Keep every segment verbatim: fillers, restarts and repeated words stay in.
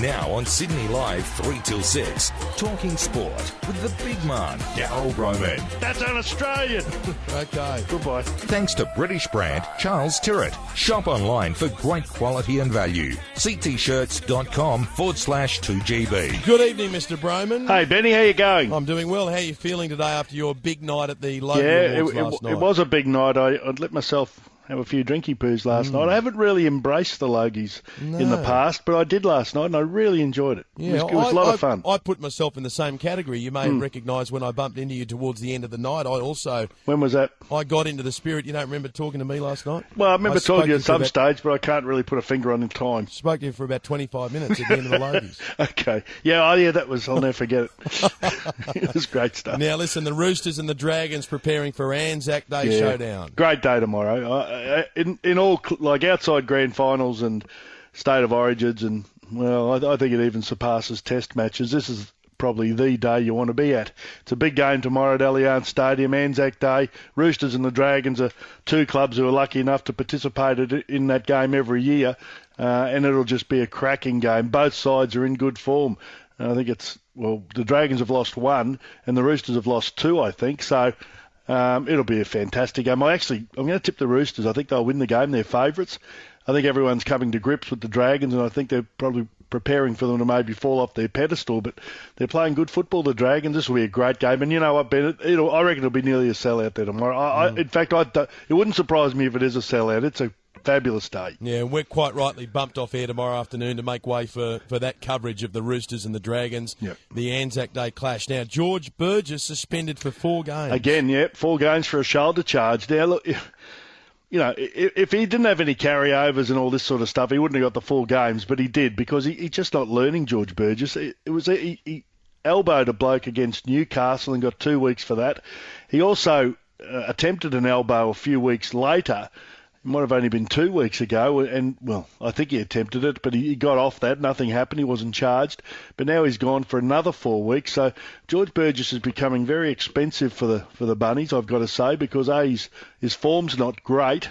Now on Sydney Live three till six, talking sport with the big man, Daryl Roman. That's an Australian. Okay. Goodbye. Thanks to British brand Charles Tyrrett. Shop online for great quality and value. ctshirts.com forward slash 2GB. Good evening, Mister Broman. Hey, Benny, how you going? I'm doing well. How are you feeling today after your big night at the Logan yeah, Awards it, last it, night? it was a big night. I, I'd let myself have a few drinky poos last Mm. night. I haven't really embraced the Logies No. in the past, but I did last night, and I really enjoyed it. Yeah, it was, it was I, a lot I, of fun. I put myself in the same category. You may Mm. have recognised when I bumped into you towards the end of the night. I also When was that? I got into the spirit. You don't remember talking to me last night? Well, I remember spoke talking to you to at some about- stage, but I can't really put a finger on in time. Spoke to you for about twenty-five minutes at the end of the Logies. Okay. Yeah, oh, yeah, that was, I'll never forget it. It was great stuff. Now, listen, the Roosters and the Dragons preparing for Anzac Day Yeah. showdown. Great day tomorrow. Uh, in in all, cl- like outside grand finals and state of origins, and well, I, I think it even surpasses test matches. This is probably the day you want to be at. It's a big game tomorrow at Allianz Stadium, Anzac Day. Roosters and the Dragons are two clubs who are lucky enough to participate in that game every year, uh, and it'll just be a cracking game. Both sides are in good form. I think it's, well, the Dragons have lost one and the Roosters have lost two, I think, so um, it'll be a fantastic game. I actually, I'm going to tip the Roosters. I think they'll win the game. They're favourites. I think everyone's coming to grips with the Dragons, and I think they're probably preparing for them to maybe fall off their pedestal, but they're playing good football, the Dragons. This will be a great game, and you know what, Ben, it'll, I reckon it'll be nearly a sellout there tomorrow. I, Mm. I, in fact, I, it wouldn't surprise me if it is a sellout. It's a fabulous day. Yeah, and we're quite rightly bumped off air tomorrow afternoon to make way for, for that coverage of the Roosters and the Dragons, Yep. the Anzac Day clash. Now, George Burgess suspended for four games. Again, yeah, four games for a shoulder charge. Now, look, if, you know, if, if he didn't have any carryovers and all this sort of stuff, he wouldn't have got the four games, but he did because he, he's just not learning, George Burgess. It, it was he, he elbowed a bloke against Newcastle and got two weeks for that. He also uh, attempted an elbow a few weeks later. It might have only been two weeks ago, and, well, I think he attempted it, but he, he got off that. Nothing happened. He wasn't charged. But now he's gone for another four weeks. So George Burgess is becoming very expensive for the for the Bunnies, I've got to say, because, A, his, his form's not great,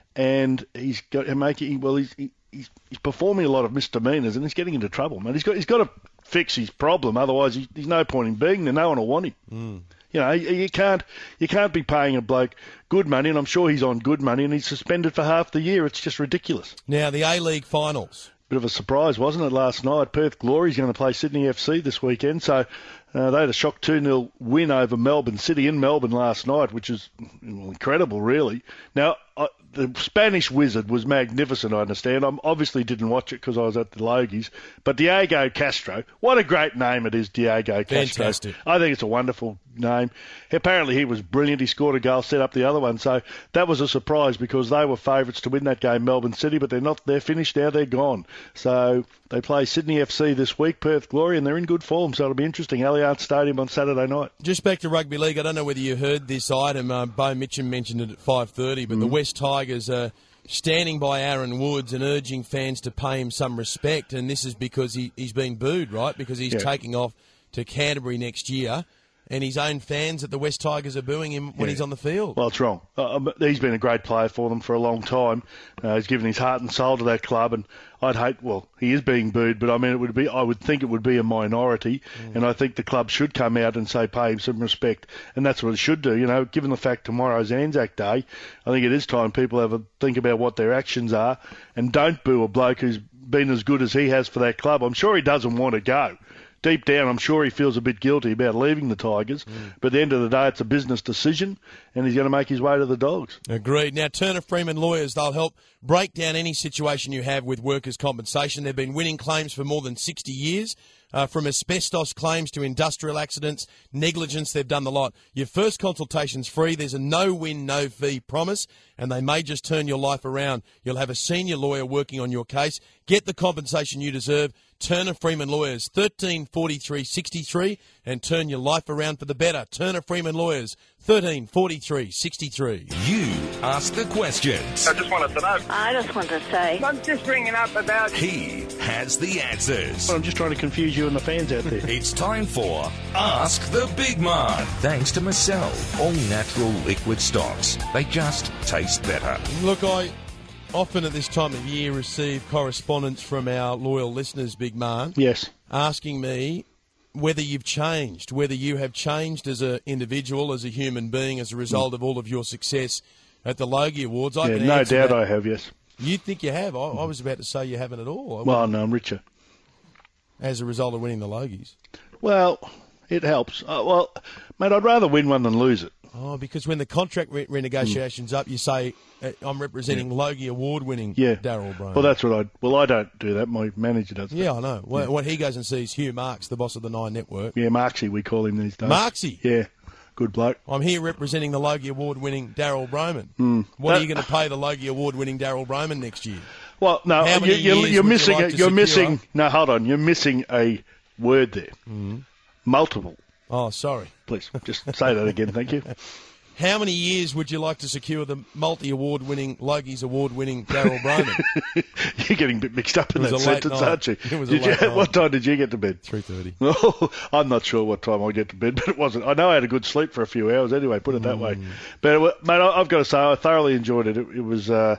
and he's got making, well, he's, he, he's, he's performing a lot of misdemeanours, and he's getting into trouble, man. He's got, he's got to fix his problem, otherwise he, there's no point in being there. No one will want him. Mm. You know, you you can't you can't be paying a bloke good money, and I'm sure he's on good money, and he's suspended for half the year. It's just ridiculous. Now, the A-League finals. Bit of a surprise, wasn't it, last night? Perth Glory's going to play Sydney F C this weekend, so uh, they had a shock two nil win over Melbourne City in Melbourne last night, which is well, incredible, really. Now, I, the Spanish Wizard was magnificent, I understand. I obviously didn't watch it because I was at the Logies, but Diego Castro, what a great name it is, Diego Castro. Fantastic. I think it's a wonderful name. Apparently he was brilliant. He scored a goal, set up the other one. So that was a surprise because they were favourites to win that game, Melbourne City, but they're not. They're finished now. They're gone. So they play Sydney F C this week, Perth Glory, and they're in good form. So it'll be interesting. Allianz Stadium on Saturday night. Just back to rugby league, I don't know whether you heard this item. Uh, Bo Mitchum mentioned it at five thirty, but Mm. the West Tigers are standing by Aaron Woods and urging fans to pay him some respect, and this is because he, he's been booed, right? Because he's Yeah. taking off to Canterbury next year, and his own fans at the West Tigers are booing him when Yeah. he's on the field. Well, it's wrong. Uh, but he's been a great player for them for a long time. Uh, he's given his heart and soul to that club, and I'd hate. Well, he is being booed, but I mean, it would be. I would think it would be a minority, Mm. and I think the club should come out and say pay him some respect, and that's what it should do. You know, given the fact tomorrow's Anzac Day, I think it is time people have a think about what their actions are, and don't boo a bloke who's been as good as he has for that club. I'm sure he doesn't want to go. Deep down, I'm sure he feels a bit guilty about leaving the Tigers. Mm. But at the end of the day, it's a business decision, and he's going to make his way to the Dogs. Agreed. Now, Turner Freeman Lawyers, they'll help break down any situation you have with workers' compensation. They've been winning claims for more than sixty years. Uh, from asbestos claims to industrial accidents, negligence, they've done the lot. Your first consultation's free. There's a no-win, no-fee promise, and they may just turn your life around. You'll have a senior lawyer working on your case. Get the compensation you deserve. Turner Freeman Lawyers, thirteen forty-three sixty-three, and turn your life around for the better. Turner Freeman Lawyers, thirteen forty-three sixty-three. You ask the questions. I just wanted to know. I just want to say, I'm just ringing up about... He has the answers. I'm just trying to confuse you and the fans out there. It's time for Ask the Big Man. Thanks to Marcel, all natural liquid stocks. They just taste better. Look, I often at this time of year receive correspondence from our loyal listeners, Big Man, Yes. asking me whether you've changed, whether you have changed as an individual, as a human being, as a result of all of your success at the Logie Awards. I Yeah, can no answer doubt that. I have, yes. You think you have? I, I was about to say you haven't at all. Well, no, I'm richer. As a result of winning the Logies. Well, it helps. Uh, well, mate, I'd rather win one than lose it. Oh, because when the contract re- renegotiation's up, you say, uh, I'm representing Logie Award-winning Yeah. Darryl Brown. Well, that's what I. Well, I don't do that. My manager does. Yeah, that. I know. Well, When he goes and sees Hugh Marks, the boss of the Nine Network. Yeah, Marksy, we call him these days. Marksy? Yeah, good bloke. I'm here representing the Logie Award-winning Darryl Broman. Mm. What That- are you going to pay the Logie Award-winning Darryl Broman next year? Well, no, How many you, you're, years you're would you missing. like a, to you're secure? missing. No, hold on. You're missing a word there. Mm. Multiple. Oh, sorry. Please, just say that again. Thank you. How many years would you like to secure the multi-award-winning, Logie's award-winning Darryl Broman? You're getting a bit mixed up in It that was a late sentence, night. aren't you? It was a Did you late night. What time did you get to bed? three thirty. Oh, I'm not sure what time I get to bed, but it wasn't. I know I had a good sleep for a few hours anyway, put it that way. Mm. But, it wa- mate, I- I've got to say, I thoroughly enjoyed it. It, it was, uh,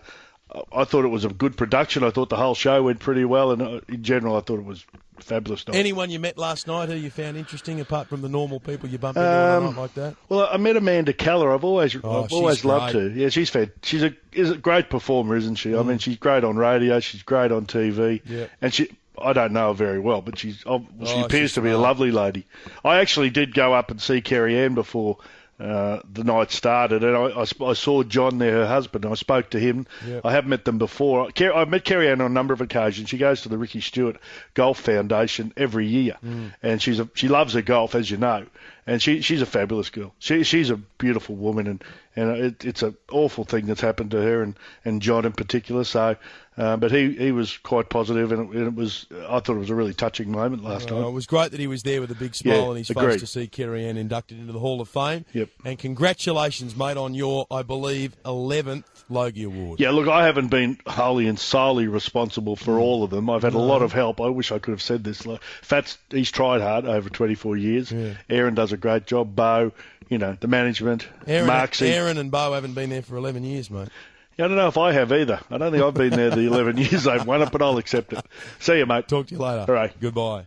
I thought it was a good production. I thought the whole show went pretty well, and uh, in general, I thought it was fabulous. Night. Anyone you met last night who you found interesting, apart from the normal people you bump into on a Um, night like that? Well, I met Amanda Keller. I've always, Oh, I've she's always loved great. her. Yeah, she's fed. She's a, is a great performer, isn't she? I Mm. mean, she's great on radio. She's great on T V. Yeah. And she, I don't know her very well, but she's, oh, she Oh, appears she's to be a smart. lovely lady. I actually did go up and see Kerry Ann before uh, the night started, and I, I, sp- I saw John there, her husband. And I spoke to him. Yep. I have met them before. Ker- I've met Kerry Ann on a number of occasions. She goes to the Ricky Stewart Golf Foundation every year, Mm. and she's a, she loves her golf, as you know. And she she's a fabulous girl. She she's a beautiful woman, and and it, it's an awful thing that's happened to her and, and John in particular. So, uh, but he, he was quite positive, and it, and it was I thought it was a really touching moment last Uh, night. it was great that he was there with a big smile Yeah, on his agreed. face to see Kerry Ann inducted into the Hall of Fame. Yep. And congratulations, mate, on your, I believe, eleventh Logie Award. Yeah, look, I haven't been wholly and solely responsible for all of them. I've had a lot of help. I wish I could have said this. Like, Fats, he's tried hard over twenty-four years. Yeah. Aaron does a great job. Bo, you know, the management, Aaron, Marksy. Aaron and Bo haven't been there for eleven years, mate. I don't know if I have either. I don't think I've been there the eleven years they've won it, but I'll accept it. See you, mate. Talk to you later. All right. Goodbye.